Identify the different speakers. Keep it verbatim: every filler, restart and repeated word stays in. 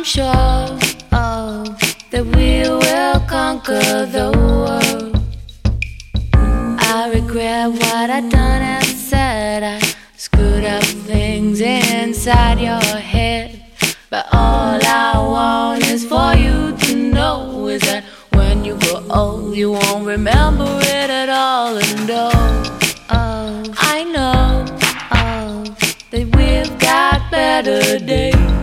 Speaker 1: sure oh, that we will conquer the world. I regret what I done and said. I screwed up things inside your head. But all I want is for you to know is that when you grow old, you won't remember it at all. And oh, oh I know oh, that we've got better days.